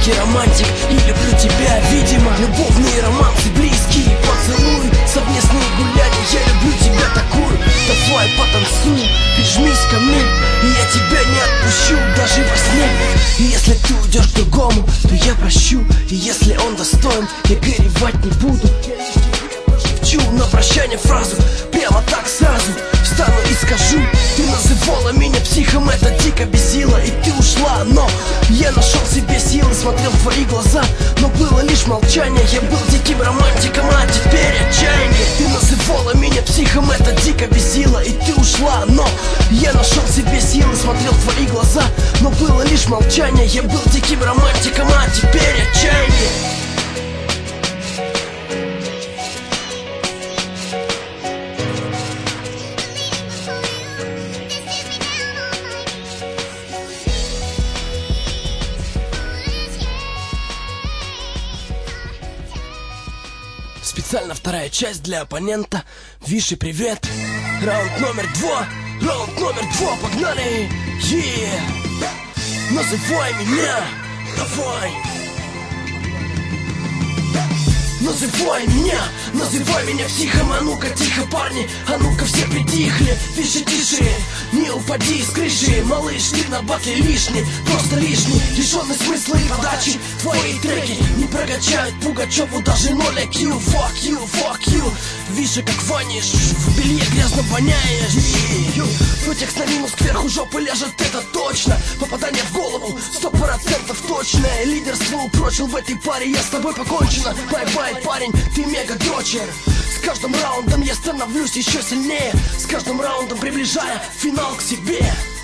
все-таки романтик и люблю тебя, видимо. Любовные романсы, близкие поцелуи, совместные гуляния, я люблю тебя такую. Давай потанцуем, прижмись ко мне, и я тебя не отпущу даже во сне. И если ты уйдешь к другому, то я прощу, и если он достоин, я горевать не буду. Шепчу на прощание фразу, прямо так сразу встану и скажу: ты называла меня психом, это дико бесило, и ты ушла, но я нашел себе силы, смотрел в твои глаза, но было лишь молчание. Я был диким романтиком, а теперь отчаяние. Ты называла меня психом, это дико бесило, и ты ушла, но я нашел себе силы, смотрел в твои глаза, но было лишь молчание. Я был диким романтиком, а теперь отчаяние. Специально вторая часть для оппонента. Виши, привет. Раунд номер 2, погнали. Называй меня, давай. Называй меня психом, а ну-ка тихо, парни, а ну-ка все притихли. Тише, тише, не упади с крыши, малыш, ты на батле лишний, просто лишний, лишенный смысла и подачи. Твои треки не прокачают Пугачеву даже 0 IQ. Fuck you, вижу, как вонишь, в белье грязно воняешь. Твой текст на минус, кверху жопы ляжет, это точно. Попадание в голову 100% точное. Лидерство упрочил в этой паре, я с тобой покончено. Бай-бай, парень, ты мега-дрочер. С каждым раундом я становлюсь еще сильнее, с каждым раундом приближая финал к себе.